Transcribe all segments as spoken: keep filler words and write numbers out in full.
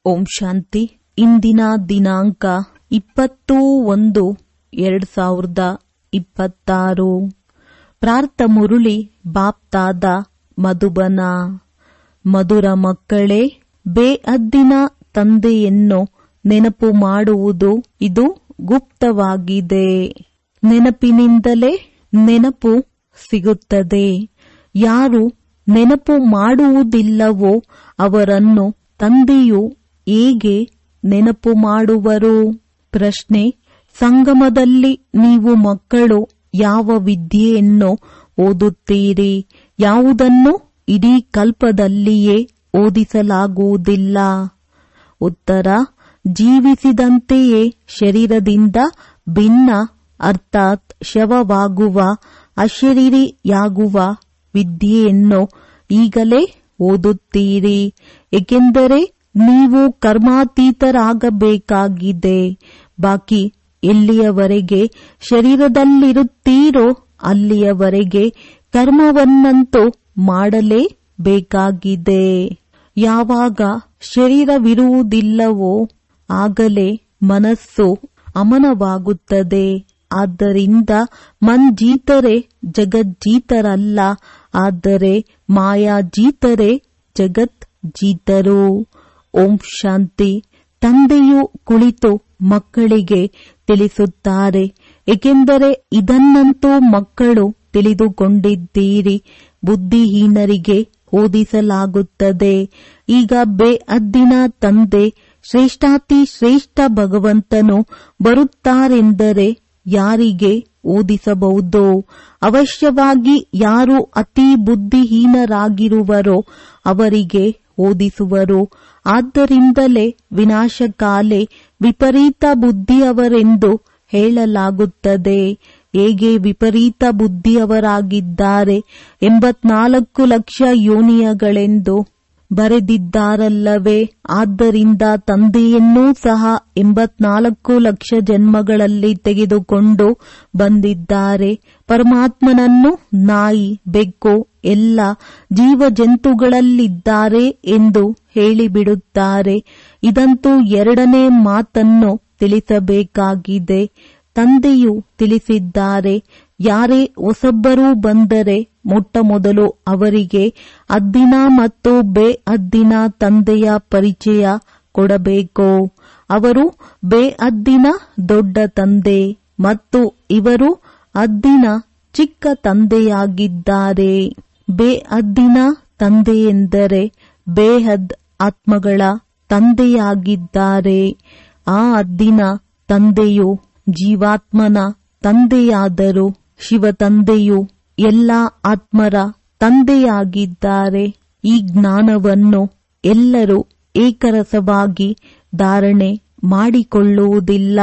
ಓಂ ಶಾಂತಿ. ಇಂದಿನ ದಿನಾಂಕ ಇಪ್ಪತ್ತು ಒಂದು ಎರಡು ಸಾವಿರದ ಇಪ್ಪತ್ತಾರು. ಪ್ರಾರ್ಥ ಮುರುಳಿ ಬಾಪ್ತಾದ ಮಧುಬನ. ಮಧುರ ಮಕ್ಕಳೇ, ಬೇಅದ್ದಿನ ತಂದೆಯನ್ನು ನೆನಪು ಮಾಡುವುದು ಇದು ಗುಪ್ತವಾಗಿದೆ. ನೆನಪಿನಿಂದಲೇ ನೆನಪು ಸಿಗುತ್ತದೆ. ಯಾರು ನೆನಪು ಮಾಡುವುದಿಲ್ಲವೋ ಅವರನ್ನು ತಂದೆಯು ಹೇಗೆ ನೆನಪು ಮಾಡುವರು? ಪ್ರಶ್ನೆ: ಸಂಗಮದಲ್ಲಿ ನೀವು ಮಕ್ಕಳು ಯಾವ ವಿದ್ಯೆಯನ್ನು ಓದುತ್ತೀರಿ? ಯಾವುದನ್ನು ಇಡೀ ಕಲ್ಪದಲ್ಲಿಯೇ ಓದಿಸಲಾಗುವುದಿಲ್ಲ. ಉತ್ತರ: ಜೀವಿಸಿದಂತೆಯೇ ಶರೀರದಿಂದ ಭಿನ್ನ ಅರ್ಥಾತ್ ಶವವಾಗುವ ಅಶರೀರಿಯಾಗುವ ವಿದ್ಯೆಯನ್ನು ಈಗಲೇ ಓದುತ್ತೀರಿ. ಏಕೆಂದರೆ ನೀವು ಕರ್ಮಾತೀತರಾಗಬೇಕಾಗಿದೆ. ಬಾಕಿ ಎಲ್ಲಿಯವರೆಗೆ ಶರೀರದಲ್ಲಿರುತ್ತೀರೋ ಅಲ್ಲಿಯವರೆಗೆ ಕರ್ಮವನ್ನಂತೂ ಮಾಡಲೇಬೇಕಾಗಿದೆ. ಯಾವಾಗ ಶರೀರವಿರುವುದಿಲ್ಲವೋ ಆಗಲೇ ಮನಸ್ಸು ಅಮನವಾಗುತ್ತದೆ. ಆದ್ದರಿಂದ ಮನ್ಜೀತರೇ ಜಗಜ್ಜೀತರಲ್ಲ, ಆದರೆ ಮಾಯಾಜೀತರೇ ಜಗತ್ ಜೀತರು. ಓಂ ಶಾಂತಿ. ತಂದೆಯು ಕುಳಿತು ಮಕ್ಕಳಿಗೆ ತಿಳಿಸುತ್ತಾರೆ, ಏಕೆಂದರೆ ಇದನ್ನಂತೂ ಮಕ್ಕಳು ತಿಳಿದುಕೊಂಡಿದ್ದೀರಿ. ಬುದ್ಧಿಹೀನರಿಗೆ ಓದಿಸಲಾಗುತ್ತದೆ. ಈಗ ಬೇಅದ್ದಿನ ತಂದೆ ಶ್ರೇಷ್ಠಾತಿ ಶ್ರೇಷ್ಠ ಭಗವಂತನು ಬರುತ್ತಾರೆಂದರೆ ಯಾರಿಗೆ ಓದಿಸಬಹುದು? ಅವಶ್ಯವಾಗಿ ಯಾರು ಅತಿ ಬುದ್ಧಿಹೀನರಾಗಿರುವರೋ ಅವರಿಗೆ ಓದಿಸುವರು. ಆದ್ದರಿಂದಲೇ ವಿನಾಶಕಾಲೆ ವಿಪರೀತ ಬುದ್ಧಿಯವರೆಂದು ಹೇಳಲಾಗುತ್ತದೆ. ಹೇಗೆ ವಿಪರೀತ ಬುದ್ಧಿಯವರಾಗಿದ್ದಾರೆ? ಎಂಬತ್ನಾಲ್ಕು ಲಕ್ಷ ಯೋನಿಯಗಳೆಂದು ಬರೆದಿದ್ದಾರಲ್ಲವೇ? ಆದ್ದರಿಂದ ತಂದೆಯನ್ನೂ ಸಹ ಎಂಬತ್ನಾಲ್ಕು ಲಕ್ಷ ಜನ್ಮಗಳಲ್ಲಿ ತೆಗೆದುಕೊಂಡು ಬಂದಿದ್ದಾರೆ. ಪರಮಾತ್ಮನನ್ನು ನಾಯಿ, ಬೆಕ್ಕು ಎಲ್ಲ ಜೀವಜಂತುಗಳಲ್ಲಿದ್ದಾರೆ ಎಂದು ಹೇಳಿಬಿಡುತ್ತಾರೆ. ಇದಂತೂ ಎರಡನೇ ಮಾತನ್ನು ತಿಳಿಸಬೇಕಾಗಿದೆ. ತಂದೆಯು ತಿಳಿಸಿದ್ದಾರೆ, ಯಾರೇ ಹೊಸಬ್ಬರೂ ಬಂದರೆ ಮೊಟ್ಟ ಮೊದಲು ಅವರಿಗೆ ಅದ್ದಿನ ಮತ್ತು ಬೇಅದ್ದಿನ ತಂದೆಯ ಪರಿಚಯ ಕೊಡಬೇಕು. ಅವರು ಬೇಅದ್ದಿನ ದೊಡ್ಡ ತಂದೆ ಮತ್ತು ಇವರು ಅದ್ದಿನ ಚಿಕ್ಕ ತಂದೆಯಾಗಿದ್ದಾರೆ. ಬೇಅದ್ದಿನ ತಂದೆಯೆಂದರೆ ಬೇಹದ್ ಆತ್ಮಗಳ ತಂದೆಯಾಗಿದ್ದಾರೆ. ಆ ಅದ್ದಿನ ತಂದೆಯು ಜೀವಾತ್ಮನ ತಂದೆಯಾದರು. ಶಿವ ತಂದೆಯು ಎಲ್ಲ ಆತ್ಮರ ತಂದೆಯಾಗಿದ್ದಾರೆ. ಈ ಜ್ಞಾನವನ್ನು ಎಲ್ಲರೂ ಏಕರಸವಾಗಿ ಧಾರಣೆ ಮಾಡಿಕೊಳ್ಳುವುದಿಲ್ಲ.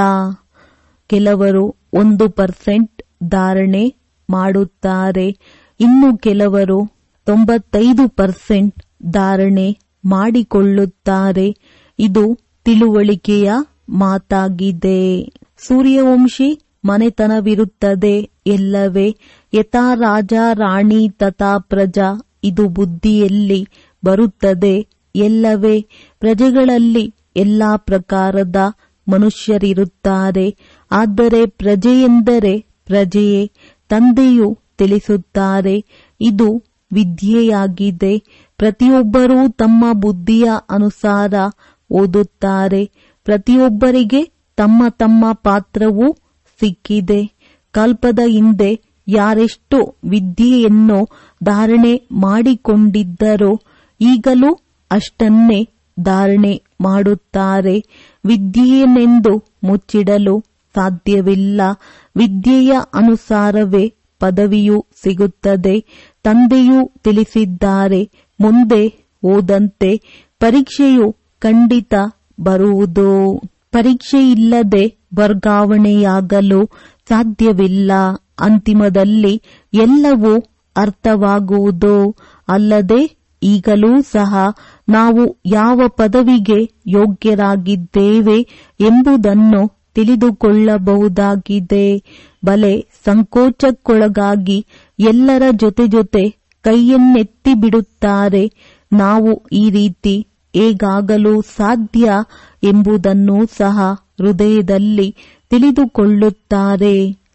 ಕೆಲವರು ಒಂದು ಪರ್ಸೆಂಟ್ ಧಾರಣೆ ಮಾಡುತ್ತಾರೆ, ಇನ್ನು ಕೆಲವರು ತೊಂಬತ್ತೈದು ಪರ್ಸೆಂಟ್ ಧಾರಣೆ ಮಾಡಿಕೊಳ್ಳುತ್ತಾರೆ. ಇದು ತಿಳುವಳಿಕೆಯ ಮಾತಾಗಿದೆ. ಸೂರ್ಯವಂಶಿ ಮನೆತನವಿರುತ್ತದೆ ಎಲ್ಲವೇ? ಯಥಾ ರಾಜ ರಾಣಿ ತಥಾ ಪ್ರಜಾ, ಇದು ಬುದ್ಧಿಯಲ್ಲಿ ಬರುತ್ತದೆ ಎಲ್ಲವೇ? ಪ್ರಜೆಗಳಲ್ಲಿ ಎಲ್ಲಾ ಪ್ರಕಾರದ ಮನುಷ್ಯರಿರುತ್ತಾರೆ. ಆದರೆ ಪ್ರಜೆಯೆಂದರೆ ಪ್ರಜೆಯೇ. ತಂದೆಯು ತಿಳಿಸುತ್ತಾರೆ, ಇದು ವಿದ್ಯೆಯಾಗಿದೆ. ಪ್ರತಿಯೊಬ್ಬರೂ ತಮ್ಮ ಬುದ್ಧಿಯ ಅನುಸಾರ ಓದುತ್ತಾರೆ. ಪ್ರತಿಯೊಬ್ಬರಿಗೆ ತಮ್ಮ ತಮ್ಮ ಪಾತ್ರವೂ ಸಿಕ್ಕಿದೆ. ಕಲ್ಪದ ಹಿಂದೆ ಯಾರೆಷ್ಟು ವಿದ್ಯೆಯನ್ನು ಧಾರಣೆ ಮಾಡಿಕೊಂಡಿದ್ದರೋ ಈಗಲೂ ಅಷ್ಟನ್ನೇ ಧಾರಣೆ ಮಾಡುತ್ತಾರೆ. ವಿದ್ಯೆಯನ್ನೆಂದು ಮುಚ್ಚಿಡಲು ಸಾಧ್ಯವಿಲ್ಲ. ವಿದ್ಯೆಯ ಅನುಸಾರವೇ ಪದವಿಯೂ ಸಿಗುತ್ತದೆ. ತಂದೆಯೂ ತಿಳಿಸಿದ್ದಾರೆ, ಮುಂದೆ ಹೋದಂತೆ ಪರೀಕ್ಷೆಯು ಖಂಡಿತ ಬರುವುದು. ಪರೀಕ್ಷೆಯಿಲ್ಲದೆ ವರ್ಗಾವಣೆಯಾಗಲು ಸಾಧ್ಯವಿಲ್ಲ. ಅಂತಿಮದಲ್ಲಿ ಎಲ್ಲವೂ ಅರ್ಥವಾಗುವುದು. ಅಲ್ಲದೆ ಈಗಲೂ ಸಹ ನಾವು ಯಾವ ಪದವಿಗೆ ಯೋಗ್ಯರಾಗಿದ್ದೇವೆ ಎಂಬುದನ್ನು ತಿಳಿದುಕೊಳ್ಳಬಹುದಾಗಿದೆ. ಬಲೆ ಸಂಕೋಚಕ್ಕೊಳಗಾಗಿ ಎಲ್ಲರ ಜೊತೆ ಜೊತೆ ಕೈಯನ್ನೆತ್ತಿ ಬಿಡುತ್ತಾರೆ. ನಾವು ಈ ರೀತಿ ಹೇಗಾಗಲು ಸಾಧ್ಯ ಎಂಬುದನ್ನು ಸಹ ಹೃದಯದಲ್ಲಿ ತಿಳಿದುಕೊಳ್ಳುತ್ತಾರೆ.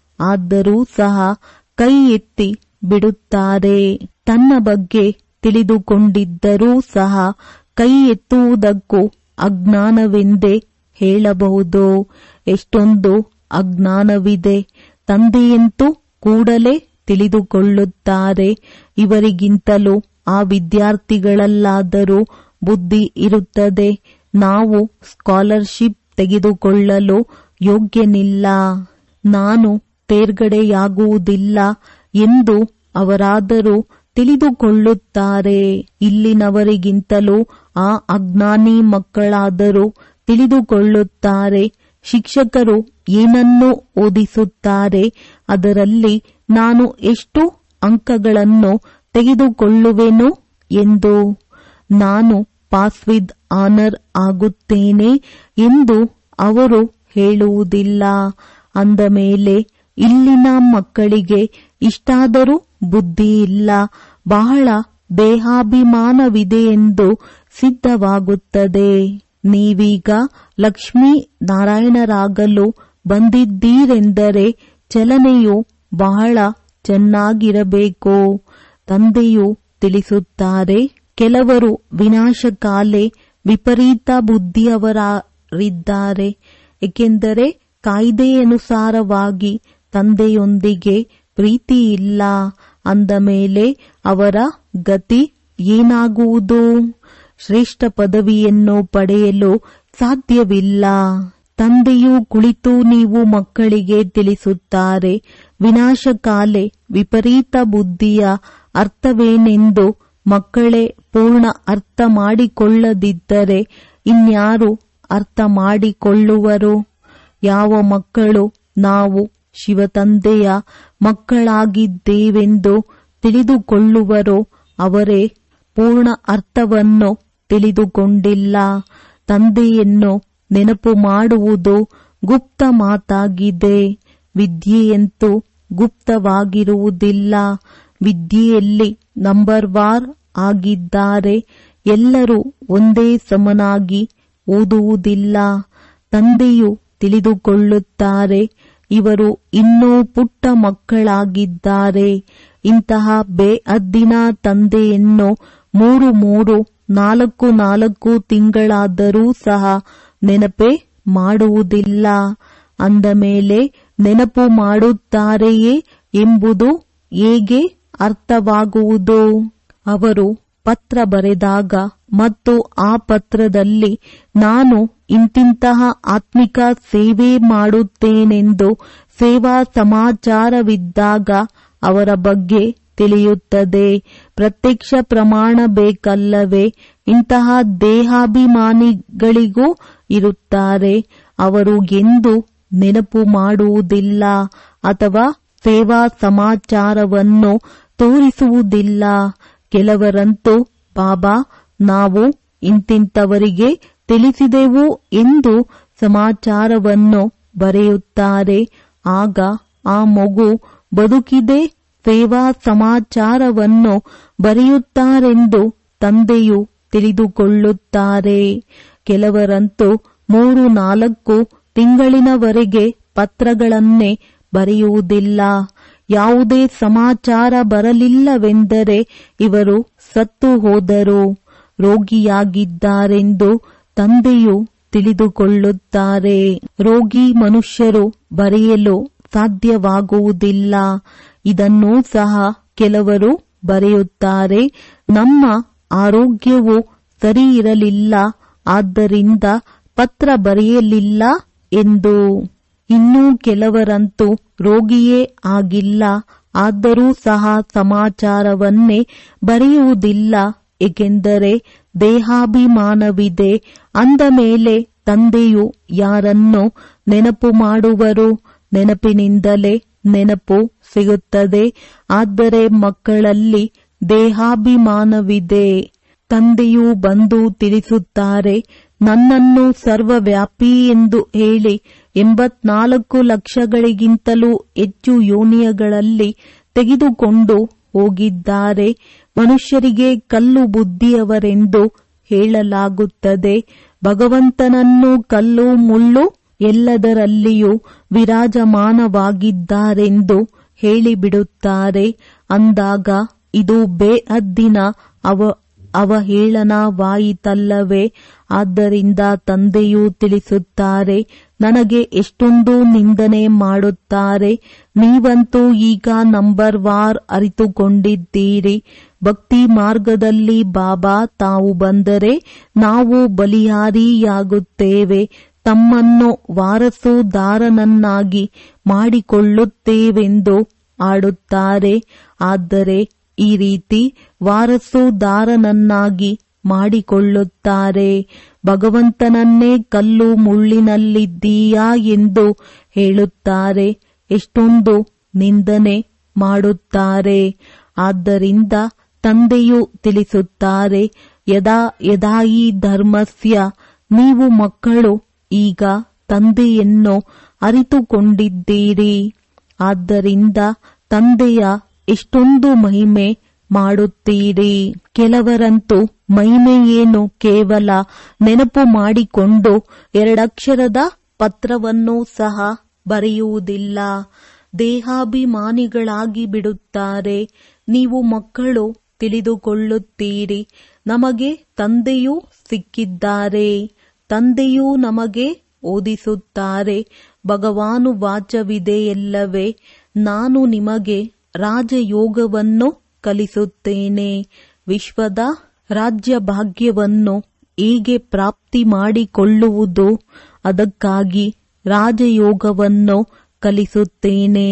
ಆದರೂ ಸಹ ಕೈ ಎತ್ತಿ ಬಿಡುತ್ತಾರೆ. ತನ್ನ ಬಗ್ಗೆ ತಿಳಿದುಕೊಂಡಿದ್ದರೂ ಸಹ ಕೈ ಎತ್ತುವುದಕ್ಕೂ ಅಜ್ಞಾನವೆಂದೇ ಹೇಳಬಹುದು. ಎಷ್ಟೊಂದು ಅಜ್ಞಾನವಿದೆ. ತಂದೆಯಂತೂ ಕೂಡಲೇ ತಿಳಿದುಕೊಳ್ಳುತ್ತಾರೆ. ಇವರಿಗಿಂತಲೂ ಆ ವಿದ್ಯಾರ್ಥಿಗಳಲ್ಲಾದರೂ ಬುದ್ಧಿ ಇರುತ್ತದೆ. ನಾವು ಸ್ಕಾಲರ್ಶಿಪ್ ತೆಗೆದುಕೊಳ್ಳಲು ಯೋಗ್ಯನಿಲ್ಲ, ನಾನು ತೇರ್ಗಡೆಯಾಗುವುದಿಲ್ಲ ಎಂದು ಅವರಾದರೂ ತಿಳಿದುಕೊಳ್ಳುತ್ತಾರೆ. ಇಲ್ಲಿನವರಿಗಿಂತಲೂ ಆ ಅಜ್ಞಾನಿ ಮಕ್ಕಳಾದರೂ ತಿಳಿದುಕೊಳ್ಳುತ್ತಾರೆ. ಶಿಕ್ಷಕರು ಏನನ್ನು ಓದಿಸುತ್ತಾರೆ ಅದರಲ್ಲಿ ನಾನು ಎಷ್ಟು ಅಂಕಗಳನ್ನು ತೆಗೆದುಕೊಳ್ಳುವೆನು ಎಂದು. ನಾನು ಪಾಸ್ ವಿತ್ ಆನರ್ ಆಗುತ್ತೇನೆ ಎಂದು ಅವರು ಹೇಳುವುದಿಲ್ಲ. ಅಂದ ಮೇಲೆ ಇಲ್ಲಿನ ಮಕ್ಕಳಿಗೆ ಇಷ್ಟಾದರೂ ಬುದ್ಧಿ ಇಲ್ಲ, ಬಹಳ ದೇಹಾಭಿಮಾನವಿದೆ ಎಂದು ಸಿದ್ಧವಾಗುತ್ತದೆ. ನೀವೀಗ ಲಕ್ಷ್ಮೀ ನಾರಾಯಣರಾಗಲು ಬಂದಿದ್ದೀರೆಂದರೆ ಚಲನೆಯು ಬಹಳ ಚೆನ್ನಾಗಿರಬೇಕು. ತಂದೆಯು ತಿಳಿಸುತ್ತಾರೆ, ಕೆಲವರು ವಿನಾಶಕಾಲೆ ವಿಪರೀತ ಬುದ್ಧಿಯವರಿದ್ದಾರೆ. ಏಕೆಂದರೆ ಕಾಯ್ದೆಯನುಸಾರವಾಗಿ ತಂದೆಯೊಂದಿಗೆ ಪ್ರೀತಿ ಇಲ್ಲ. ಅಂದ ಮೇಲೆ ಅವರ ಗತಿ ಏನಾಗುವುದು? ಶ್ರೇಷ್ಠ ಪದವಿಯನ್ನು ಪಡೆಯಲು ಸಾಧ್ಯವಿಲ್ಲ. ತಂದೆಯು ಕುಳಿತು ನೀವು ಮಕ್ಕಳಿಗೆ ತಿಳಿಸುತ್ತಾರೆ, ವಿನಾಶಕಾಲೆ ವಿಪರೀತ ಬುದ್ಧಿಯ ಅರ್ಥವೇನೆಂದು ಮಕ್ಕಳೇ ಪೂರ್ಣ ಅರ್ಥ ಮಾಡಿಕೊಳ್ಳದಿದ್ದರೆ ಇನ್ಯಾರು ಅರ್ಥ ಮಾಡಿಕೊಳ್ಳುವರು? ಯಾವ ಮಕ್ಕಳು ನಾವು ಶಿವತಂದೆಯ ಮಕ್ಕಳಾಗಿದ್ದೇವೆಂದು ತಿಳಿದುಕೊಳ್ಳುವರೋ ಅವರೇ ಪೂರ್ಣ ಅರ್ಥವನ್ನು ತಿಳಿದುಕೊಂಡಿಲ್ಲ. ತಂದೆಯನ್ನು ನೆನಪು ಮಾಡುವುದು ಗುಪ್ತ ಮಾತಾಗಿದೆ. ವಿದ್ಯೆಯಂತೂ ಗುಪ್ತವಾಗಿರುವುದಿಲ್ಲ. ವಿದ್ಯೆಯಲ್ಲಿ ನಂಬರ್ ವಾರ್ ಆಗಿದ್ದಾರೆ. ಎಲ್ಲರೂ ಒಂದೇ ಸಮನಾಗಿ ಓದುವುದಿಲ್ಲ. ತಂದೆಯು ತಿಳಿದುಕೊಳ್ಳುತ್ತಾರೆ, ಇವರು ಇನ್ನೂ ಪುಟ್ಟ ಮಕ್ಕಳಾಗಿದ್ದಾರೆ. ಇಂತಹ ಬೇಅದ್ದಿನ ತಂದೆಯನ್ನು ಮೂರು ಮೂರು ನಾಲ್ಕು ನಾಲ್ಕು ತಿಂಗಳಾದರೂ ಸಹ ನೆನಪೇ ಮಾಡುವುದಿಲ್ಲ. ಅಂದ ಮೇಲೆ ನೆನಪು ಮಾಡುತ್ತಾರೆಯೇ ಎಂಬುದು ಹೇಗೆ ಅರ್ಥವಾಗುವುದು? ಅವರು ಪತ್ರ ಬರೆದಾಗ ಮತ್ತು ಆ ಪತ್ರದಲ್ಲಿ ನಾನು ಇಂತಿಂತಹ ಆತ್ಮಿಕ ಸೇವೆ ಮಾಡುತ್ತೇನೆಂದು ಸೇವಾ ಸಮಾಚಾರವಿದ್ದಾಗ ಅವರ ಬಗ್ಗೆ ತಿಳಿಯುತ್ತದೆ. ಪ್ರತ್ಯಕ್ಷ ಪ್ರಮಾಣ ಬೇಕಲ್ಲವೇ? ಇಂತಹ ದೇಹಾಭಿಮಾನಿಗಳಿಗೂ ಇರುತ್ತಾರೆ. ಅವರು ಎಂದು ನೆನಪು ಮಾಡುವುದಿಲ್ಲ ಅಥವಾ ಸೇವಾ ಸಮಾಚಾರವನ್ನು ತೋರಿಸುವುದಿಲ್ಲ. ಕೆಲವರಂತೂ ಬಾಬಾ ನಾವು ಇಂತಿಂತವರಿಗೆ ತಿಳಿಸಿದೆವು ಎಂದು ಸಮಾಚಾರವನ್ನು ಬರೆಯುತ್ತಾರೆ. ಆಗ ಆ ಮಗು ಬದುಕಿದೆ ಸೇವಾ ಸಮಾಚಾರವನ್ನು ಬರೆಯುತ್ತಾರೆಂದು ತಂದೆಯು ತಿಳಿದುಕೊಳ್ಳುತ್ತಾರೆ. ಕೆಲವರಂತೂ ಮೂರು ನಾಲ್ಕು ತಿಂಗಳಿನವರೆಗೆ ಪತ್ರಗಳನ್ನೇ ಬರೆಯುವುದಿಲ್ಲ. ಯಾವುದೇ ಸಮಾಚಾರ ಬರಲಿಲ್ಲವೆಂದರೆ ಇವರು ಸತ್ತು ಹೋದರು, ರೋಗಿಯಾಗಿದ್ದಾರೆಂದು ತಂದೆಯು ತಿಳಿದುಕೊಳ್ಳುತ್ತಾರೆ. ರೋಗಿ ಮನುಷ್ಯರು ಬರೆಯಲು ಸಾಧ್ಯವಾಗುವುದಿಲ್ಲ. ಇದನ್ನೂ ಸಹ ಕೆಲವರು ಬರೆಯುತ್ತಾರೆ. ನಮ್ಮ ಆರೋಗ್ಯವು ಸರಿ ಇರಲಿಲ್ಲ, ಆದ್ದರಿಂದ ಪತ್ರ ಬರೆಯಲಿಲ್ಲ ಎಂದು. ಇನ್ನೂ ಕೆಲವರಂತೂ ರೋಗಿಯೇ ಆಗಿಲ್ಲ, ಆದರೂ ಸಹ ಸಮಾಚಾರವನ್ನೇ ಬರೆಯುವುದಿಲ್ಲ. ಏಕೆಂದರೆ ದೇಹಾಭಿಮಾನವಿದೆ. ಅಂದ ಮೇಲೆ ತಂದೆಯು ಯಾರನ್ನು ನೆನಪು ಮಾಡುವರು? ನೆನಪಿನಿಂದಲೇ ನೆನಪು ಸಿಗುತ್ತದೆ. ಆದರೆ ಮಕ್ಕಳಲ್ಲಿ ದೇಹಾಭಿಮಾನವಿದೆ. ತಂದೆಯು ಬಂದು ತಿಳಿಸುತ್ತಾರೆ, ನನ್ನನ್ನು ಸರ್ವವ್ಯಾಪಿ ಎಂದು ಹೇಳಿ ಎಂಬತ್ನಾಲ್ಕು ಲಕ್ಷಗಳಿಗಿಂತಲೂ ಹೆಚ್ಚು ಯೋನಿಗಳಲ್ಲಿ ತೆಗೆದುಕೊಂಡು ಹೋಗಿದ್ದಾರೆ. ಮನುಷ್ಯರಿಗೆ ಕಲ್ಲು ಬುದ್ಧಿಯವರೆಂದು ಹೇಳಲಾಗುತ್ತದೆ. ಭಗವಂತನನ್ನು ಕಲ್ಲು ಮುಳ್ಳು ಎಲ್ಲದರಲ್ಲಿಯೂ ವಿರಾಜಮಾನವಾಗಿದ್ದಾರೆಂದು ಹೇಳಿಬಿಡುತ್ತಾರೆ. ಅಂದಾಗ ಇದು ಬೇಹದ್ದಿನ ಅವ ಅವಹೇಳನವಾಯಿತಲ್ಲವೇ? ಆದ್ದರಿಂದ ತಂದೆಯೂ ತಿಳಿಸುತ್ತಾರೆ, ನನಗೆ ಎಷ್ಟೊಂದು ನಿಂದನೆ ಮಾಡುತ್ತಾರೆ. ನೀವಂತೂ ಈಗ ನಂಬರ್ ವಾರ್ ಅರಿತುಕೊಂಡಿದ್ದೀರಿ. ಭಕ್ತಿ ಮಾರ್ಗದಲ್ಲಿ ಬಾಬಾ ತಾವು ಬಂದರೆ ನಾವು ಬಲಿಹಾರಿಯಾಗುತ್ತೇವೆ, ತಮ್ಮನ್ನು ವಾರಸುದಾರನನ್ನಾಗಿ ಮಾಡಿಕೊಳ್ಳುತ್ತೇವೆಂದು ಆಡುತ್ತಾರೆ. ಆದರೆ ಈ ರೀತಿ ವಾರಸುದಾರನನ್ನಾಗಿ ಮಾಡಿಕೊಳ್ಳುತ್ತಾರೆ. ಭಗವಂತನನ್ನೇ ಕಲ್ಲು ಮುಳ್ಳಿನಲ್ಲಿದ್ದೀಯಾ ಎಂದು ಹೇಳುತ್ತಾರೆ. ಎಷ್ಟೊಂದು ನಿಂದನೆ ಮಾಡುತ್ತಾರೆ. ಆದ್ದರಿಂದ ತಂದೆಯು ತಿಳಿಸುತ್ತಾರೆ, ಯದಾ ಯದಾಯಿ ಧರ್ಮಸ್ಯ, ನೀವು ಮಕ್ಕಳು ಈಗ ತಂದೆಯನ್ನು ಅರಿತುಕೊಂಡಿದ್ದೀರಿ. ಆದ್ದರಿಂದ ತಂದೆಯ ಎಷ್ಟೊಂದು ಮಹಿಮೆ ಮಾಡುತ್ತೀರಿ. ಕೆಲವರಂತೂ ಮಹಿಮೆಯೇನು ಕೇವಲ ನೆನಪು ಮಾಡಿಕೊಂಡು ಎರಡಕ್ಷರದ ಪತ್ರವನ್ನೂ ಸಹ ಬರೆಯುವುದಿಲ್ಲ. ದೇಹಾಭಿಮಾನಿಗಳಾಗಿ ಬಿಡುತ್ತಾರೆ. ನೀವು ಮಕ್ಕಳು ತಿಳಿದುಕೊಳ್ಳುತ್ತೀರಿ, ನಮಗೆ ತಂದೆಯೂ ಸಿಕ್ಕಿದ್ದಾರೆ. ತಂದೆಯೂ ನಮಗೆ ಓದಿಸುತ್ತಾರೆ. ಭಗವಾನು ವಾಚವಿದೆಯಲ್ಲವೇ, ನಾನು ನಿಮಗೆ ರಾಜಯೋಗವನ್ನು ಕಲಿಸುತ್ತೇನೆ. ವಿಶ್ವದ ರಾಜ್ಯ ಭಾಗ್ಯವನ್ನು ಹೇಗೆ ಪ್ರಾಪ್ತಿ ಮಾಡಿಕೊಳ್ಳುವುದು, ಅದಕ್ಕಾಗಿ ರಾಜಯೋಗವನ್ನು ಕಲಿಸುತ್ತೇನೆ.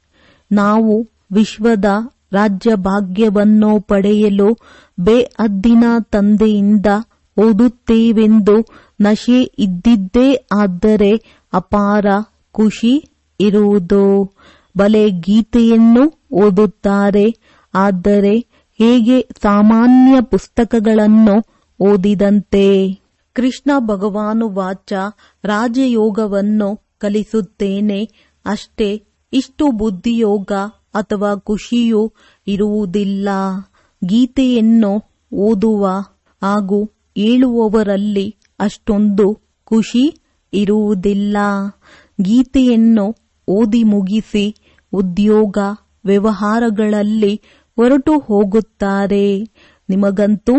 ನಾವು ವಿಶ್ವದ ರಾಜ್ಯ ಭಾಗ್ಯವನ್ನು ಪಡೆಯಲು ಬೇಹದ್ದಿನ ತಂದೆಯಿಂದ ಓದುತ್ತೇವೆಂದು ನಶೆ ಇದ್ದಿದ್ದೇ ಆದರೆ ಅಪಾರ ಖುಷಿ ಇರುವುದು. ಬಲೆ ಗೀತೆಯನ್ನು ಓದುತ್ತಾರೆ, ಆದರೆ ಹೇಗೆ ಸಾಮಾನ್ಯ ಪುಸ್ತಕಗಳನ್ನು ಓದಿದಂತೆ. ಕೃಷ್ಣ ಭಗವಾನು ವಾಚ, ರಾಜಯೋಗವನ್ನು ಕಲಿಸುತ್ತೇನೆ ಅಷ್ಟೇ. ಇಷ್ಟು ಬುದ್ಧಿಯೋಗ ಅಥವಾ ಖುಷಿಯೂ ಇರುವುದಿಲ್ಲ. ಗೀತೆಯನ್ನು ಓದುವ ಹಾಗೂ ಹೇಳುವವರಲ್ಲಿ ಅಷ್ಟೊಂದು ಖುಷಿ ಇರುವುದಿಲ್ಲ. ಗೀತೆಯನ್ನು ಓದಿ ಮುಗಿಸಿ ಉದ್ಯೋಗ ವ್ಯವಹಾರಗಳಲ್ಲಿ ಹೊರಟು ಹೋಗುತ್ತಾರೆ. ನಿಮಗಂತೂ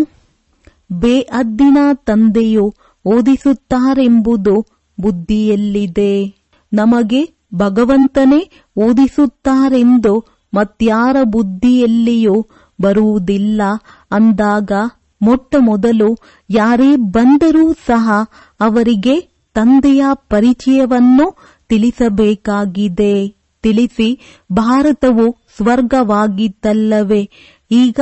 ಬೇಹದ್ದಿನ ತಂದೆಯು ಓದಿಸುತ್ತಾರೆಂಬುದು ಬುದ್ಧಿಯಲ್ಲಿದೆ. ನಮಗೆ ಭಗವಂತನೇ ಓದಿಸುತ್ತಾರೆಂದು ಮತ್ಯಾರ ಬುದ್ಧಿಯಲ್ಲಿಯೂ ಬರುವುದಿಲ್ಲ. ಅಂದಾಗ ಮೊಟ್ಟ ಮೊದಲು ಯಾರೇ ಬಂದರೂ ಸಹ ಅವರಿಗೆ ತಂದೆಯ ಪರಿಚಯವನ್ನು ತಿಳಿಸಬೇಕಾಗಿದೆ. ತಿಳಿಸಿ, ಭಾರತವು ಸ್ವರ್ಗವಾಗಿತ್ತಲ್ಲವೇ, ಈಗ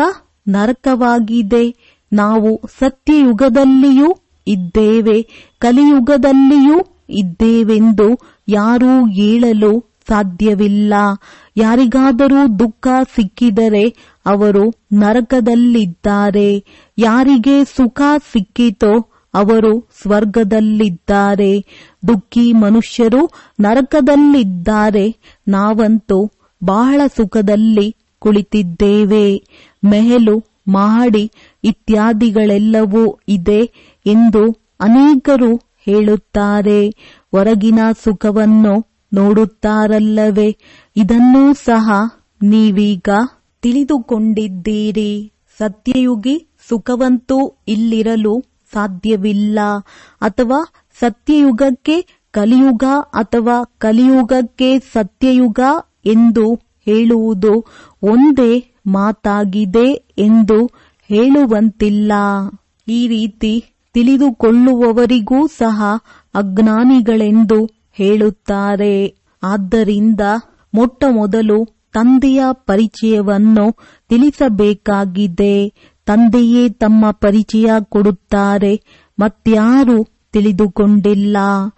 ನರಕವಾಗಿದೆ. ನಾವು ಸತ್ಯಯುಗದಲ್ಲಿಯೂ ಇದ್ದೇವೆ, ಕಲಿಯುಗದಲ್ಲಿಯೂ ಇದ್ದೇವೆಂದು ಯಾರೂ ಹೇಳಲು ಸಾಧ್ಯವಿಲ್ಲ. ಯಾರಿಗಾದರೂ ದುಃಖ ಸಿಕ್ಕಿದರೆ ಅವರು ನರಕದಲ್ಲಿದ್ದಾರೆ. ಯಾರಿಗೆ ಸುಖ ಸಿಕ್ಕಿತೋ ಅವರು ಸ್ವರ್ಗದಲ್ಲಿದ್ದಾರೆ. ದುಃಖಿ ಮನುಷ್ಯರು ನರಕದಲ್ಲಿದ್ದಾರೆ. ನಾವಂತೂ ಬಹಳ ಸುಖದಲ್ಲಿ ಕುಳಿತಿದ್ದೇವೆ. ಮೆಹಲು, ಮಹಡಿ ಇತ್ಯಾದಿಗಳೆಲ್ಲವೂ ಇದೆ ಎಂದು ಅನೇಕರು ಹೇಳುತ್ತಾರೆ. ಹೊರಗಿನ ಸುಖವನ್ನು ನೋಡುತ್ತಾರಲ್ಲವೇ, ಇದನ್ನೂ ಸಹ ನೀವೀಗ ತಿಳಿದುಕೊಂಡಿದ್ದೀರಿ. ಸತ್ಯಯುಗಿ ಸುಖವಂತೂ ಇಲ್ಲಿರಲು ಸಾಧ್ಯವಿಲ್ಲ. ಅಥವಾ ಸತ್ಯಯುಗಕ್ಕೆ ಕಲಿಯುಗ ಅಥವಾ ಕಲಿಯುಗಕ್ಕೆ ಸತ್ಯಯುಗ ಎಂದು ಹೇಳುವುದು ಒಂದೇ ಮಾತಾಗಿದೆ ಎಂದು ಹೇಳುವಂತಿಲ್ಲ. ಈ ರೀತಿ ತಿಳಿದುಕೊಳ್ಳುವವರಿಗೂ ಸಹ ಅಜ್ಞಾನಿಗಳೆಂದು ಹೇಳುತ್ತಾರೆ. ಆದ್ದರಿಂದ ಮೊಟ್ಟ ಮೊದಲು ತಂದೆಯ ಪರಿಚಯವನ್ನು ತಿಳಿಸಬೇಕಾಗಿದೆ. ತಂದೆಯೇ ತಮ್ಮ ಪರಿಚಯ ಕೊಡುತ್ತಾರೆ, ಮತ್ಯಾರೂ ತಿಳಿದುಕೊಂಡಿಲ್ಲ.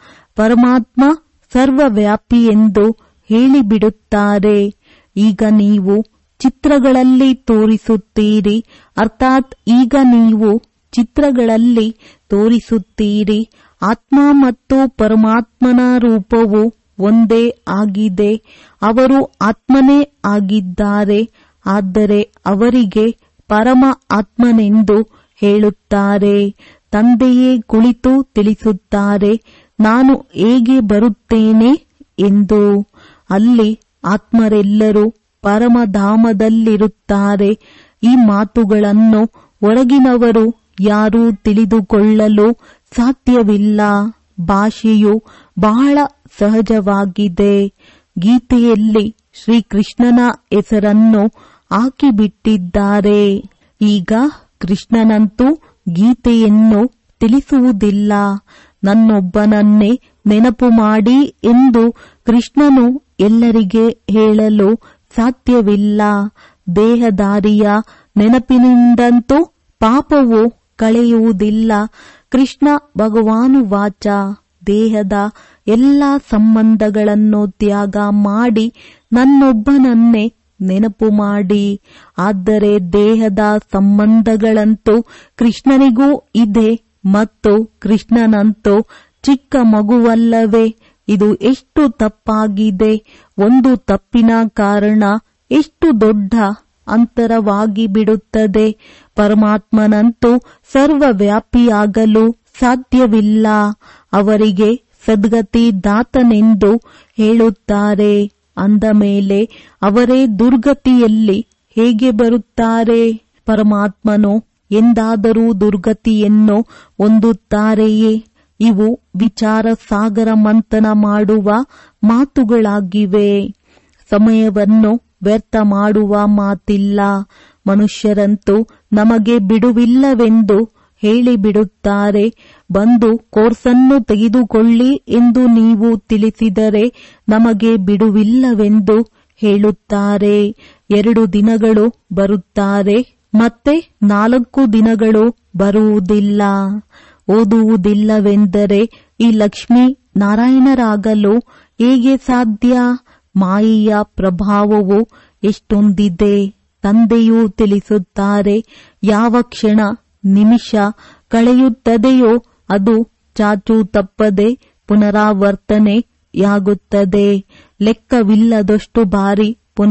ಪರಮಾತ್ಮ ಸರ್ವವ್ಯಾಪಿ ಎಂದು ಹೇಳಿಬಿಡುತ್ತಾರೆ. ಈಗ ನೀವು ಚಿತ್ರಗಳಲ್ಲಿ ತೋರಿಸುತ್ತೀರಿ, ಅರ್ಥಾತ್ ಈಗ ನೀವು ಚಿತ್ರಗಳಲ್ಲಿ ತೋರಿಸುತ್ತೀರಿ. ಆತ್ಮ ಮತ್ತು ಪರಮಾತ್ಮನ ರೂಪವು ಒಂದೇ ಆಗಿದೆ. ಅವರು ಆತ್ಮನೇ ಆಗಿದ್ದಾರೆ. ಆದರೆ ಅವರಿಗೆ ಪರಮ ಆತ್ಮನೆಂದು ಹೇಳುತ್ತಾರೆ. ತಂದೆಯೇ ಕುಳಿತು ತಿಳಿಸುತ್ತಾರೆ, ನಾನು ಹೇಗೆ ಬರುತ್ತೇನೆ ಎಂದು. ಅಲ್ಲಿ ಆತ್ಮರೆಲ್ಲರೂ ಪರಮಧಾಮದಲ್ಲಿರುತ್ತಾರೆ. ಈ ಮಾತುಗಳನ್ನು ಹೊರಗಿನವರು ಯಾರೂ ತಿಳಿದುಕೊಳ್ಳಲು ಸಾಧ್ಯವಿಲ್ಲ. ಭಾಷೆಯು ಬಹಳ ಸಹಜವಾಗಿದೆ. ಗೀತೆಯಲ್ಲಿ ಶ್ರೀಕೃಷ್ಣನ ಹೆಸರನ್ನು ಹಾಕಿಬಿಟ್ಟಿದ್ದಾರೆ. ಈಗ ಕೃಷ್ಣನಂತೂ ಗೀತೆಯನ್ನು ತಿಳಿಸುವುದಿಲ್ಲ. ನನ್ನೊಬ್ಬನನ್ನೇ ನೆನಪು ಮಾಡಿ ಎಂದು ಕೃಷ್ಣನು ಎಲ್ಲರಿಗೆ ಹೇಳಲು ಸಾಧ್ಯವಿಲ್ಲ. ದೇಹದಾರಿಯ ನೆನಪಿನಿಂದಂತೂ ಪಾಪವು ಕಳೆಯುವುದಿಲ್ಲ. ಕೃಷ್ಣ ಭಗವಾನುವಾಚ, ದೇಹದ ಎಲ್ಲ ಸಂಬಂಧಗಳನ್ನು ತ್ಯಾಗ ಮಾಡಿ ನನ್ನೊಬ್ಬನನ್ನೇ ನೆನಪು ಮಾಡಿ. ಆದರೆ ದೇಹದ ಸಂಬಂಧಗಳಂತೂ ಕೃಷ್ಣನಿಗೂ ಇದೆ ಮತ್ತು ಕೃಷ್ಣನಂತೂ ಚಿಕ್ಕ ಮಗುವಲ್ಲವೇ. ಇದು ಎಷ್ಟು ತಪ್ಪಾಗಿದೆ. ಒಂದು ತಪ್ಪಿನ ಕಾರಣ ಎಷ್ಟು ದೊಡ್ಡ ಅಂತರವಾಗಿ ಬಿಡುತ್ತದೆ. ಪರಮಾತ್ಮನಂತೂ ಸರ್ವವ್ಯಾಪಿಯಾಗಲು ಸಾಧ್ಯವಿಲ್ಲ. ಅವರಿಗೆ ಸದ್ಗತಿ ದಾತನೆಂದು ಹೇಳುತ್ತಾರೆ. ಅಂದ ಮೇಲೆ ಅವರೇ ದುರ್ಗತಿಯಲ್ಲಿ ಹೇಗೆ ಬರುತ್ತಾರೆ? ಪರಮಾತ್ಮನು ಎಂದಾದರೂ ದುರ್ಗತಿಯನ್ನು ಹೊಂದುತ್ತಾರೆಯೇ? ಇವು ವಿಚಾರ ಸಾಗರ ಮಂಥನ ಮಾಡುವ ಮಾತುಗಳಾಗಿವೆ. ಸಮಯವನ್ನು ವ್ಯರ್ಥ ಮಾಡುವ ಮಾತಿಲ್ಲ. ಮನುಷ್ಯರಂತೂ ನಮಗೆ ಬಿಡುವಿಲ್ಲವೆಂದು ಹೇಳಿಬಿಡುತ್ತಾರೆ. ಬಂದು ಕೋರ್ಸನ್ನು ತೆಗೆದುಕೊಳ್ಳಿ ಎಂದು ನೀವು ತಿಳಿಸಿದರೆ ನಮಗೆ ಬಿಡುವಿಲ್ಲವೆಂದು ಹೇಳುತ್ತಾರೆ. ಎರಡು ದಿನಗಳು ಬರುತ್ತಾರೆ, ಮತ್ತೆ ನಾಲ್ಕು ದಿನಗಳು ಬರುವುದಿಲ್ಲ. ಓದುವುದಿಲ್ಲವೆಂದರೆ ಈ ಲಕ್ಷ್ಮೀ ನಾರಾಯಣರಾಗಲು ಹೇಗೆ ಸಾಧ್ಯ? ಮಾಯೆಯ ಪ್ರಭಾವವು ಎಷ್ಟೊಂದಿದೆ. ತಂದೆಯೂ ತಿಳಿಸುತ್ತಾರೆ, ಯಾವ ಕ್ಷಣ ನಿಮಿಷ ಕಳೆಯುತ್ತದೆಯೋ ಅದು ಚಾಚು ತಪ್ಪದೆ ಪುನರಾವರ್ತನೆಯಾಗುತ್ತದೆ. ಲೆಕ್ಕವಿಲ್ಲದಷ್ಟು ಬಾರಿ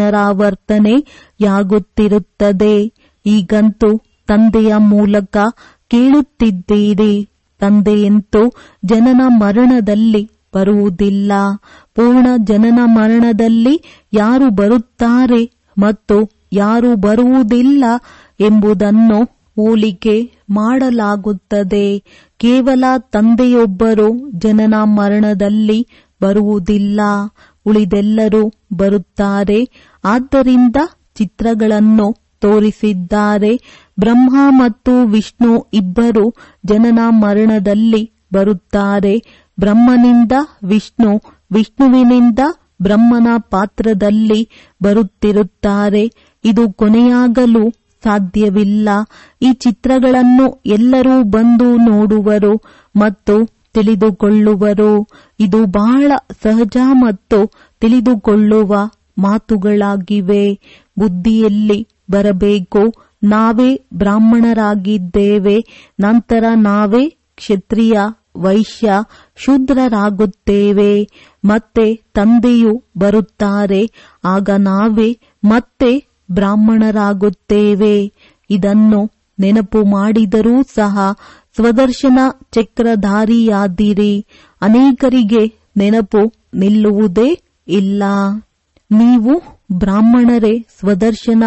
ಪುನರಾವರ್ತನೆಯಾಗುತ್ತಿರುತ್ತದೆ. ಈಗಂತೂ ತಂದೆಯ ಮೂಲಕ ಕೇಳುತ್ತಿದ್ದೀರಿ. ತಂದೆಯಂತೂ ಜನನ ಮರಣದಲ್ಲಿ ಬರುವುದಿಲ್ಲ. ಪೂರ್ಣ ಜನನ ಮರಣದಲ್ಲಿ ಯಾರು ಬರುತ್ತಾರೆ ಮತ್ತು ಯಾರು ಬರುವುದಿಲ್ಲ ಎಂಬುದನ್ನು ಹೋಲಿಕೆ ಮಾಡಲಾಗುತ್ತದೆ. ಕೇವಲ ತಂದೆಯೊಬ್ಬರು ಜನನ ಮರಣದಲ್ಲಿ ಬರುವುದಿಲ್ಲ, ಉಳಿದೆಲ್ಲರೂ ಬರುತ್ತಾರೆ. ಆದ್ದರಿಂದ ಚಿತ್ರಗಳನ್ನು ತೋರಿಸಿದ್ದಾರೆ. ಬ್ರಹ್ಮ ಮತ್ತು ವಿಷ್ಣು ಇಬ್ಬರು ಜನನ ಮರಣದಲ್ಲಿ ಬರುತ್ತಾರೆ. ಬ್ರಹ್ಮನಿಂದ ವಿಷ್ಣು, ವಿಷ್ಣುವಿನಿಂದ ಬ್ರಹ್ಮನ ಪಾತ್ರದಲ್ಲಿ ಬರುತ್ತಿರುತ್ತಾರೆ. ಇದು ಕೊನೆಯಾಗಲು ಸಾಧ್ಯವಿಲ್ಲ. ಈ ಚಿತ್ರಗಳನ್ನು ಎಲ್ಲರೂ ಬಂದು ನೋಡುವರು ಮತ್ತು ತಿಳಿದುಕೊಳ್ಳುವರು. ಇದು ಬಹಳ ಸಹಜ ಮತ್ತು ತಿಳಿದುಕೊಳ್ಳುವ ಮಾತುಗಳಾಗಿವೆ. ಬುದ್ಧಿಯಲ್ಲಿ ಬರಬೇಕು, ನಾವೇ ಬ್ರಾಹ್ಮಣರಾಗಿದ್ದೇವೆ, ನಂತರ ನಾವೇ ಕ್ಷತ್ರಿಯ, ವೈಶ್ಯ, ಶೂದ್ರರಾಗುತ್ತೇವೆ. ಮತ್ತೆ ತಂದೆಯು ಬರುತ್ತಾರೆ, ಆಗ ನಾವೇ ಮತ್ತೆ ಬ್ರಾಹ್ಮಣರಾಗುತ್ತೇವೆ. ಇದನ್ನು ನೆನಪು ಮಾಡಿದರೂ ಸಹ ಸ್ವದರ್ಶನ ಚಕ್ರಧಾರಿಯಾದಿರಿ. ಅನೇಕರಿಗೆ ನೆನಪು ನಿಲ್ಲುವುದೇ ಇಲ್ಲ. ನೀವು ಬ್ರಾಹ್ಮಣರೇ ಸ್ವದರ್ಶನ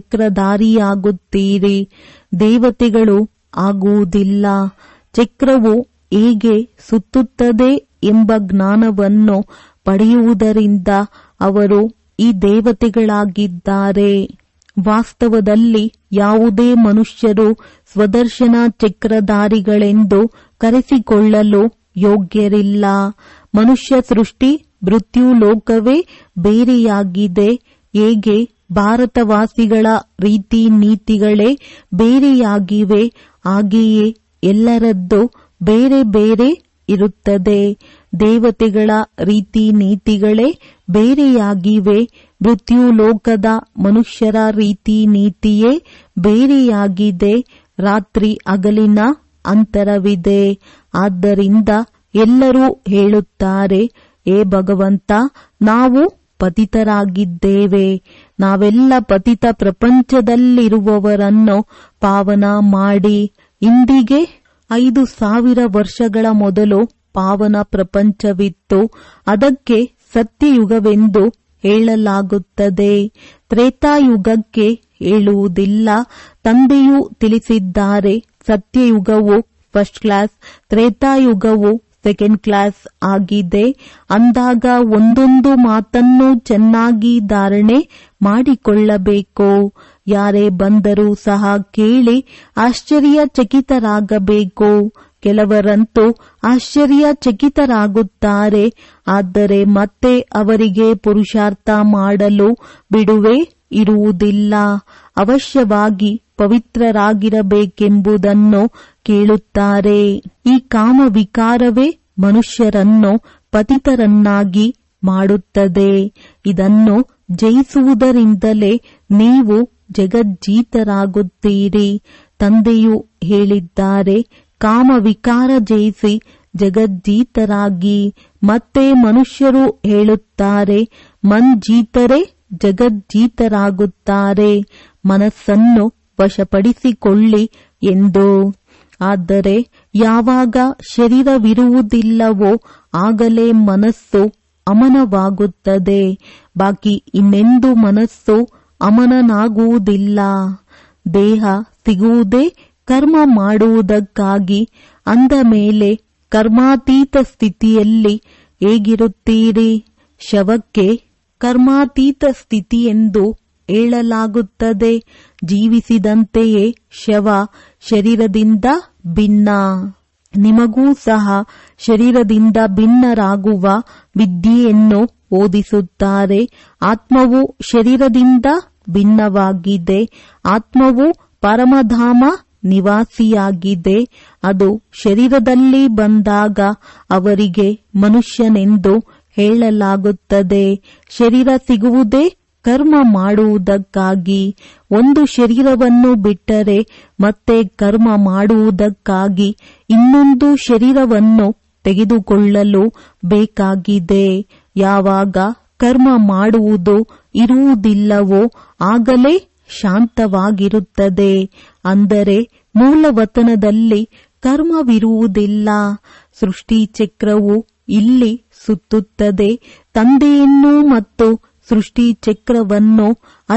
ಚಕ್ರಧಾರಿಯಾಗುತ್ತೀರಿ, ದೇವತೆಗಳು ಆಗುವುದಿಲ್ಲ. ಚಕ್ರವು ಹೇಗೆ ಸುತ್ತುತ್ತದೆ ಎಂಬ ಜ್ಞಾನವನ್ನು ಪಡೆಯುವುದರಿಂದ ಅವರು ಈ ದೇವತೆಗಳಾಗಿದ್ದಾರೆ. ವಾಸ್ತವದಲ್ಲಿ ಯಾವುದೇ ಮನುಷ್ಯರು ಸ್ವದರ್ಶನ ಚಕ್ರಧಾರಿಗಳೆಂದು ಕರೆಸಿಕೊಳ್ಳಲು ಯೋಗ್ಯರಿಲ್ಲ. ಮನುಷ್ಯ ಸೃಷ್ಟಿ ಮೃತ್ಯು ಲೋಕವೇ ಬೇರೆಯಾಗಿದೆ. ಹೇಗೆ ಭಾರತವಾಸಿಗಳ ರೀತಿ ನೀತಿಗಳೇ ಬೇರೆಯಾಗಿವೆ, ಹಾಗೆಯೇ ಎಲ್ಲರದ್ದು ಬೇರೆ ಬೇರೆ ಇರುತ್ತದೆ. ದೇವತೆಗಳ ರೀತಿ ನೀತಿಗಳೇ ಬೇರೆಯಾಗಿವೆ. ಮೃತ್ಯು ಲೋಕದ ಮನುಷ್ಯರ ರೀತಿ ನೀತಿಯೇ ಬೇರೆಯಾಗಿದೆ. ರಾತ್ರಿ ಹಗಲಿನ ಅಂತರವಿದೆ. ಆದ್ದರಿಂದ ಎಲ್ಲರೂ ಹೇಳುತ್ತಾರೆ, ಹೇ ಭಗವಂತ, ನಾವು ಪತಿತರಾಗಿದ್ದೇವೆ. ನಾವೆಲ್ಲ ಪತಿತ ಪ್ರಪಂಚದಲ್ಲಿರುವವರನ್ನು ಪಾವನ ಮಾಡಿ ಇಂದಿಗೆ ಐದು ಸಾವಿರ ವರ್ಷಗಳ ಮೊದಲು ಪಾವನ ಪ್ರಪಂಚವಿತ್ತು. ಅದಕ್ಕೆ ಸತ್ಯಯುಗವೆಂದು ಹೇಳಲಾಗುತ್ತದೆ. ತ್ರೇತಾಯುಗಕ್ಕೆ ಹೇಳುವುದಿಲ್ಲ. ತಂದೆಯು ತಿಳಿಸಿದ್ದಾರೆ, ಸತ್ಯಯುಗವು ಫಸ್ಟ್ ಕ್ಲಾಸ್, ತ್ರೇತಾಯುಗವು ಸೆಕೆಂಡ್ ಕ್ಲಾಸ್ ಆಗಿದೆ. ಅಂದಾಗ ಒಂದೊಂದು ಮಾತನ್ನು ಚೆನ್ನಾಗಿ ಧಾರಣೆ ಮಾಡಿಕೊಳ್ಳಬೇಕು. ಯಾರೇ ಬಂದರೂ ಸಹ ಕೇಳಿ ಆಶ್ಚರ್ಯಚಕಿತರಾಗಬೇಕು. ಕೆಲವರಂತೂ ಆಶ್ಚರ್ಯಚಕಿತರಾಗುತ್ತಾರೆ, ಆದರೆ ಮತ್ತೆ ಅವರಿಗೆ ಪುರುಷಾರ್ಥ ಮಾಡಲು ಬಿಡುವೆ ಇರುವುದಿಲ್ಲ. ಅವಶ್ಯವಾಗಿ ಪವಿತ್ರರಾಗಿರಬೇಕೆಂಬುದನ್ನು ಕೇಳುತ್ತಾರೆ. ಈ ಕಾಮವಿಕಾರವೇ ಮನುಷ್ಯರನ್ನು ಪತಿತರನ್ನಾಗಿ ಮಾಡುತ್ತದೆ. ಇದನ್ನು ಜಯಿಸುವುದರಿಂದಲೇ ನೀವು ಜಗಜ್ಜೀತರಾಗುತ್ತೀರಿ. ತಂದೆಯು ಹೇಳಿದ್ದಾರೆ, ಕಾಮವಿಕಾರ ಜಯಿಸಿ ಜಗಜ್ಜೀತರಾಗಿ. ಮತ್ತೆ ಮನುಷ್ಯರು ಹೇಳುತ್ತಾರೆ, ಮಂಜೀತರೇ ಜಗಜ್ಜೀತರಾಗುತ್ತಾರೆ. ಮನಸ್ಸನ್ನು ವಶಪಡಿಸಿಕೊಳ್ಳಿ ಎಂದು. ಆದರೆ ಯಾವಾಗ ಶರೀರವಿರುವುದಿಲ್ಲವೋ ಆಗಲೇ ಮನಸ್ಸು ಅಮನವಾಗುತ್ತದೆ. ಬಾಕಿ ಇನ್ನೆಂದು ಮನಸ್ಸು ಅಮನನಾಗುವುದಿಲ್ಲ. ದೇಹ ಸಿಗುವುದೇ ಕರ್ಮ ಮಾಡುವುದಕ್ಕಾಗಿ. ಅಂದ ಮೇಲೆ ಕರ್ಮಾತೀತ ಸ್ಥಿತಿಯಲ್ಲಿ ಹೇಗಿರುತ್ತೀರಿ? ಶವಕ್ಕೆ ಕರ್ಮಾತೀತ ಸ್ಥಿತಿ ಎಂದು ಹೇಳಲಾಗುತ್ತದೆ. ಜೀವಿಸಿದಂತೆಯೇ ಶವ ಶರೀರದಿಂದ ಭಿನ್ನ. ನಿಮಗೂ ಸಹ ಶರೀರದಿಂದ ಭಿನ್ನರಾಗುವ ವಿದ್ಯೆಯನ್ನು ಓದಿಸುತ್ತಾರೆ. ಆತ್ಮವು ಶರೀರದಿಂದ ಭಿನ್ನವಾಗಿದೆ. ಆತ್ಮವು ಪರಮಧಾಮ ನಿವಾಸಿಯಾಗಿದೆ. ಅದು ಶರೀರದಲ್ಲಿ ಬಂದಾಗ ಅವರಿಗೆ ಮನುಷ್ಯನೆಂದು ಹೇಳಲಾಗುತ್ತದೆ. ಶರೀರ ಸಿಗುವುದೇ ಕರ್ಮ ಮಾಡುವುದಕ್ಕಾಗಿ. ಒಂದು ಶರೀರವನ್ನು ಬಿಟ್ಟರೆ ಮತ್ತೆ ಕರ್ಮ ಮಾಡುವುದಕ್ಕಾಗಿ ಇನ್ನೊಂದು ಶರೀರವನ್ನು ತೆಗೆದುಕೊಳ್ಳಲು ಬೇಕಾಗಿದೆ. ಯಾವಾಗ ಕರ್ಮ ಮಾಡುವುದು ಇರುವುದಿಲ್ಲವೋ ಆಗಲೇ ಶಾಂತವಾಗಿರುತ್ತದೆ. ಅಂದರೆ ಮೂಲವತನದಲ್ಲಿ ಕರ್ಮವಿರುವುದಿಲ್ಲ. ಸೃಷ್ಟಿ ಚಕ್ರವು ಇಲ್ಲಿ ಸುತ್ತುತ್ತದೆ. ತಂದೆಯನ್ನು ಮತ್ತು ಸೃಷ್ಟಿ ಚಕ್ರವನ್ನು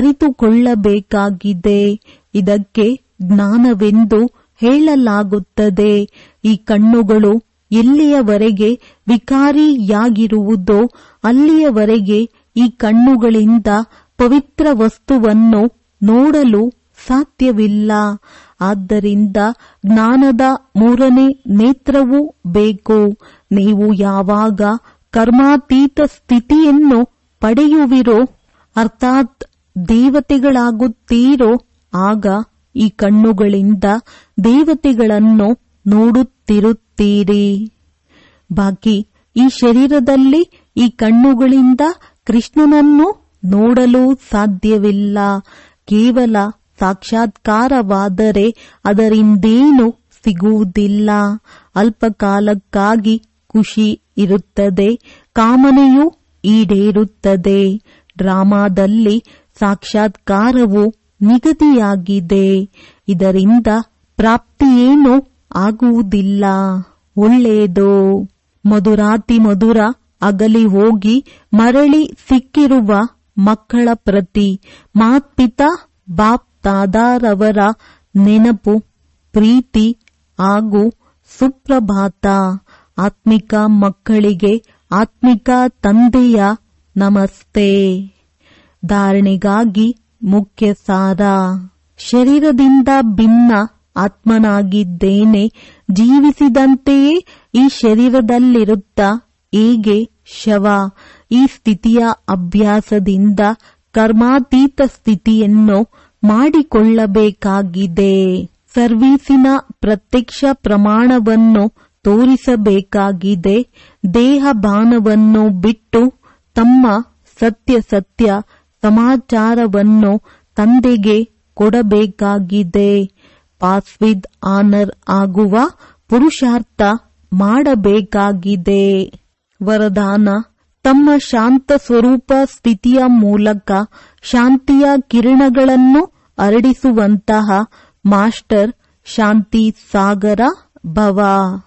ಅರಿತುಕೊಳ್ಳಬೇಕಾಗಿದೆ. ಇದಕ್ಕೆ ಜ್ಞಾನವೆಂದು ಹೇಳಲಾಗುತ್ತದೆ. ಈ ಕಣ್ಣುಗಳು ಎಲ್ಲಿಯವರೆಗೆ ವಿಕಾರಿಯಾಗಿರುವುದೋ ಅಲ್ಲಿಯವರೆಗೆ ಈ ಕಣ್ಣುಗಳಿಂದ ಪವಿತ್ರ ವಸ್ತುವನ್ನು ನೋಡಲು ಸಾಧ್ಯವಿಲ್ಲ. ಆದ್ದರಿಂದ ಜ್ಞಾನದ ಮೂರನೇ ನೇತ್ರವೂ ಬೇಕು. ನೀವು ಯಾವಾಗ ಕರ್ಮಾತೀತ ಸ್ಥಿತಿಯನ್ನು ಪಡೆಯುವಿರೋ, ಅರ್ಥಾತ್ ದೇವತೆಗಳಾಗುತ್ತೀರೋ, ಆಗ ಈ ಕಣ್ಣುಗಳಿಂದ ದೇವತೆಗಳನ್ನು ನೋಡುತ್ತಿರುತ್ತೀರಿ. ಬಾಕಿ ಈ ಶರೀರದಲ್ಲಿ ಈ ಕಣ್ಣುಗಳಿಂದ ಕೃಷ್ಣನನ್ನು ನೋಡಲು ಸಾಧ್ಯವಿಲ್ಲ. ಕೇವಲ ಸಾಕ್ಷಾತ್ಕಾರವಾದರೆ ಅದರಿಂದೇನು ಸಿಗುವುದಿಲ್ಲ. ಅಲ್ಪಕಾಲಕ್ಕಾಗಿ ಖುಷಿ ಇರುತ್ತದೆ, ಕಾಮನೆಯು ಈಡೇರುತ್ತದೆ. ಡ್ರಾಮಾದಲ್ಲಿ ಸಾಕ್ಷಾತ್ಕಾರವು ನಿಗದಿಯಾಗಿದೆ. ಇದರಿಂದ ಪ್ರಾಪ್ತಿಯೇನೂ ಆಗುವುದಿಲ್ಲ. ಒಳ್ಳೆಯದೋ ಮಧುರಾತಿ ಮಧುರ ಅಗಲಿ ಹೋಗಿ ಮರಳಿ ಸಿಕ್ಕಿರುವ ಮಕ್ಕಳ ಪ್ರತಿ ಮಾತ್ಪಿತಾ ಬಾಪ್ ತಾದಾರವರ ನೆನಪು, ಪ್ರೀತಿ ಹಾಗೂ ಸುಪ್ರಭಾತ. ಆತ್ಮಿಕ ಮಕ್ಕಳಿಗೆ ಆತ್ಮಿಕ ತಂದೆಯ ನಮಸ್ತೆ. ಧಾರಣೆಗಾಗಿ ಮುಖ್ಯ ಸಾರ. ಶರೀರದಿಂದ ಭಿನ್ನ ಆತ್ಮನಾಗಿದ್ದೇನೆ. ಜೀವಿಸಿದಂತೆಯೇ ಈ ಶರೀರದಲ್ಲಿರುತ್ತಾ ಹೇಗೆ ಶವ. ಈ ಸ್ಥಿತಿಯ ಅಭ್ಯಾಸದಿಂದ ಕರ್ಮಾತೀತ ಸ್ಥಿತಿಯನ್ನು ಮಾಡಿಕೊಳ್ಳಬೇಕಾಗಿದೆ. ಸರ್ವೀಸಿನ ಪ್ರತ್ಯಕ್ಷ ಪ್ರಮಾಣವನ್ನು ತೋರಿಸಬೇಕಾಗಿದೆ. ದೇಹ ಭಾನವನ್ನು ಬಿಟ್ಟು ತಮ್ಮ ಸತ್ಯ ಸತ್ಯ ಸಮಾಚಾರವನ್ನು ತಂದೆಗೆ ಕೊಡಬೇಕಾಗಿದೆ. ಪಾಸ್ ವಿದ್ ಆನರ್ ಆಗುವ ಪುರುಷಾರ್ಥ ಮಾಡಬೇಕಾಗಿದೆ. ವರದಾನ: ತಮ್ಮ ಶಾಂತ ಸ್ವರೂಪ ಸ್ಥಿತಿಯ ಮೂಲಕ ಶಾಂತಿಯ ಕಿರಣಗಳನ್ನು ಹರಡಿಸುವಂತಹ ಮಾಸ್ಟರ್ ಶಾಂತಿ ಸಾಗರ ಭವ.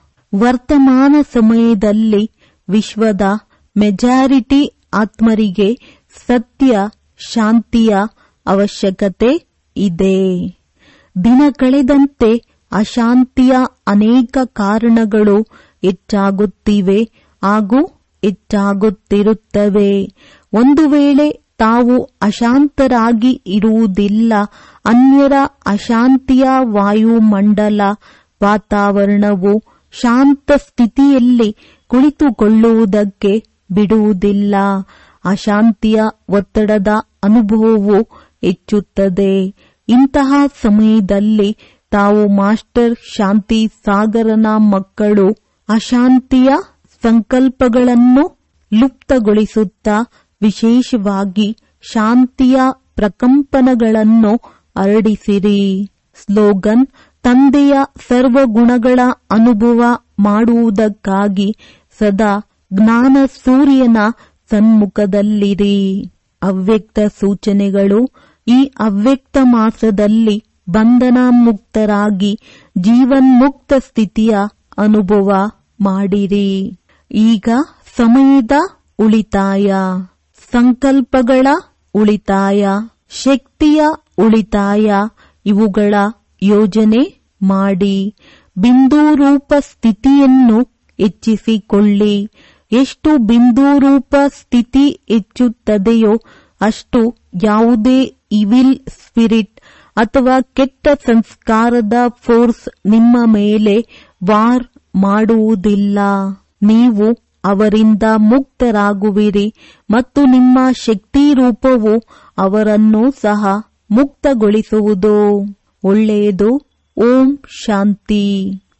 ವರ್ತಮಾನ ಸಮಯದಲ್ಲಿ ವಿಶ್ವದ ಮೆಜಾರಿಟಿ ಆತ್ಮರಿಗೆ ಸತ್ಯ ಶಾಂತಿಯ ಅವಶ್ಯಕತೆ ಇದೆ. ದಿನ ಕಳೆದಂತೆ ಅಶಾಂತಿಯ ಅನೇಕ ಕಾರಣಗಳು ಹೆಚ್ಚಾಗುತ್ತಿವೆ ಹಾಗೂ ಹೆಚ್ಚಾಗುತ್ತಿರುತ್ತವೆ. ಒಂದು ವೇಳೆ ತಾವು ಅಶಾಂತರಾಗಿ ಇರುವುದಿಲ್ಲ, ಅನ್ಯರ ಅಶಾಂತಿಯ ವಾಯುಮಂಡಲ ವಾತಾವರಣವು ಶಾಂತ ಸ್ಥಿತಿಯಲ್ಲಿ ಕುಳಿತುಕೊಳ್ಳುವುದಕ್ಕೆ ಬಿಡುವುದಿಲ್ಲ. ಅಶಾಂತಿಯ ಒತ್ತಡದ ಅನುಭವವು ಹೆಚ್ಚುತ್ತದೆ. ಇಂತಹ ಸಮಯದಲ್ಲಿ ತಾವು ಮಾಸ್ಟರ್ ಶಾಂತಿ ಸಾಗರನ ಮಕ್ಕಳು ಅಶಾಂತಿಯ ಸಂಕಲ್ಪಗಳನ್ನು ಲುಪ್ತಗೊಳಿಸುತ್ತಾ ವಿಶೇಷವಾಗಿ ಶಾಂತಿಯ ಪ್ರಕಂಪನಗಳನ್ನು ಹರಡಿಸಿರಿ. ಸ್ಲೋಗನ್: ತಂದೆಯ ಸರ್ವಗುಣಗಳ ಅನುಭವ ಮಾಡುವುದಕ್ಕಾಗಿ ಸದಾ ಜ್ಞಾನ ಸೂರ್ಯನ ಸನ್ಮುಖದಲ್ಲಿರಿ. ಅವ್ಯಕ್ತ ಸೂಚನೆಗಳು: ಈ ಅವ್ಯಕ್ತ ಮಾಸದಲ್ಲಿ ಬಂಧನ ಮುಕ್ತರಾಗಿ ಜೀವನ್ಮುಕ್ತ ಸ್ಥಿತಿಯ ಅನುಭವ ಮಾಡಿರಿ. ಈಗ ಸಮಯದ ಉಳಿತಾಯ, ಸಂಕಲ್ಪಗಳ ಉಳಿತಾಯ, ಶಕ್ತಿಯ ಉಳಿತಾಯ ಇವುಗಳ ಯೋಜನೆ ಮಾಡಿ ಬಿಂದುರೂಪ ಸ್ಥಿತಿಯನ್ನು ಹೆಚ್ಚಿಸಿಕೊಳ್ಳಿ. ಎಷ್ಟು ಬಿಂದುರೂಪ ಸ್ಥಿತಿ ಹೆಚ್ಚುತ್ತದೆಯೋ ಅಷ್ಟು ಯಾವುದೇ ಇವಿಲ್ ಸ್ಪಿರಿಟ್ ಅಥವಾ ಕೆಟ್ಟ ಸಂಸ್ಕಾರದ ಫೋರ್ಸ್ ನಿಮ್ಮ ಮೇಲೆ ವಾರ್ ಮಾಡುವುದಿಲ್ಲ. ನೀವು ಅವರಿಂದ ಮುಕ್ತರಾಗುವಿರಿ ಮತ್ತು ನಿಮ್ಮ ಶಕ್ತಿ ರೂಪವು ಅವರನ್ನು ಸಹ ಮುಕ್ತಗೊಳಿಸುವುದು. ಒಳ್ಳೆಯದು. ಓಂ ಶಾಂತಿ.